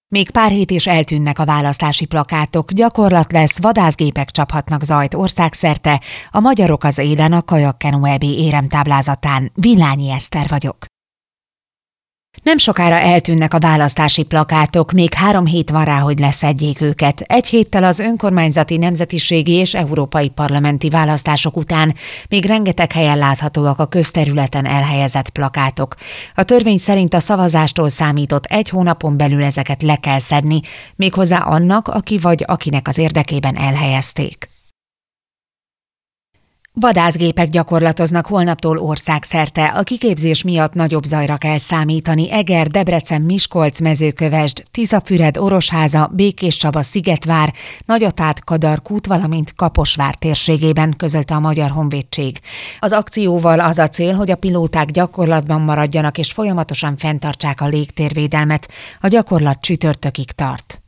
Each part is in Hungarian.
Még pár hét és eltűnnek a választási plakátok, gyakorlat lesz, vadászgépek csaphatnak zajt országszerte, a magyarok az élen a Kajakkenu EB éremtáblázatán. Villányi Eszter vagyok. Nem sokára eltűnnek a választási plakátok, még 3 hét van rá, hogy leszedjék őket. Egy héttel az önkormányzati, nemzetiségi és európai parlamenti választások után még rengeteg helyen láthatóak a közterületen elhelyezett plakátok. A törvény szerint a szavazástól számított 1 hónapon belül ezeket le kell szedni, méghozzá annak, aki vagy akinek az érdekében elhelyezték. Vadászgépek gyakorlatoznak holnaptól országszerte. A kiképzés miatt nagyobb zajra kell számítani Eger, Debrecen, Miskolc, Mezőkövesd, Tiszafüred, Orosháza, Békéscsaba, Szigetvár, Nagyatát, Kadarkút, valamint Kaposvár térségében, közölte a Magyar Honvédség. Az akcióval az a cél, hogy a pilóták gyakorlatban maradjanak és folyamatosan fenntartsák a légtérvédelmet. A gyakorlat csütörtökig tart.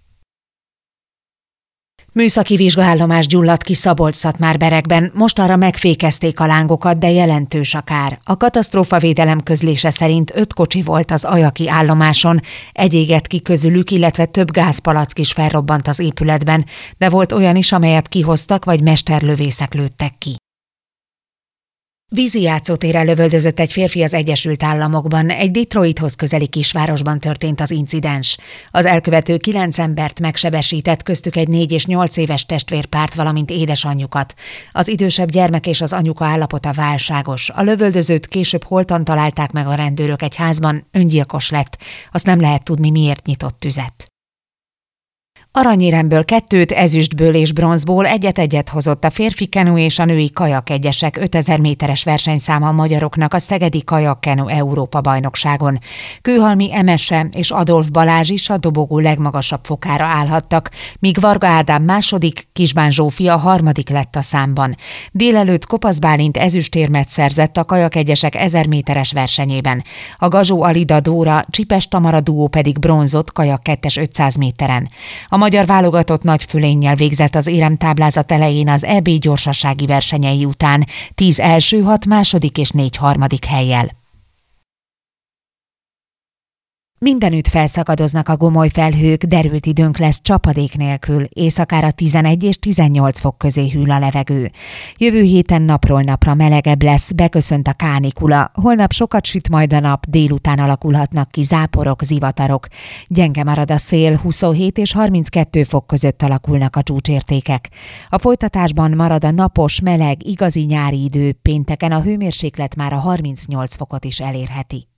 Műszaki vizsgaállomás gyulladt ki Szabolcs-Szatmár-Berekben, mostanra megfékezték a lángokat, de jelentős a kár. A katasztrófavédelem közlése szerint 5 kocsi volt az ajaki állomáson, egy égett ki közülük, illetve több gázpalack is felrobbant az épületben, de volt olyan is, amelyet kihoztak vagy mesterlövészek lőttek ki. Vízi játszótérrel lövöldözött egy férfi az Egyesült Államokban, egy Detroithoz közeli kisvárosban történt az incidens. Az elkövető 9 embert megsebesített, köztük egy 4 és 8 éves testvérpárt, valamint édesanyjukat. Az idősebb gyermek és az anyuka állapota válságos. A lövöldözőt később holtan találták meg a rendőrök egy házban, öngyilkos lett. Azt nem lehet tudni, miért nyitott tüzet. Aranyéremből 2, ezüstből és bronzból egyet hozott a férfi kenu és a női kajakegyesek 5000 méteres versenyszáma a magyaroknak a Szegedi Kajakkenu Európa-bajnokságon. Kőhalmi Emese és Adolf Balázs is a dobogó legmagasabb fokára állhattak, míg Varga Ádám második, Kisbán Zsófia harmadik lett a számban. Délelőtt Kopasz Bálint ezüstérmet szerzett a kajakegyesek 1000 méteres versenyében. A Gazsó Alida Dóra, Csipes Tamara duó pedig bronzot kajak 2-es 500 méteren. A magyar válogatott nagy fölénnyel végzett az éremtáblázat elején az EB gyorsasági versenyei után, 10 első, 6 második és 4 harmadik hellyel. Mindenütt felszakadoznak a gomoly felhők, derült időnk lesz csapadék nélkül, éjszakára 11 és 18 fok közé hűl a levegő. Jövő héten napról napra melegebb lesz, beköszönt a kánikula, holnap sokat süt majd a nap, délután alakulhatnak ki záporok, zivatarok. Gyenge marad a szél, 27 és 32 fok között alakulnak a csúcsértékek. A folytatásban marad a napos, meleg, igazi nyári idő, pénteken a hőmérséklet már a 38 fokot is elérheti.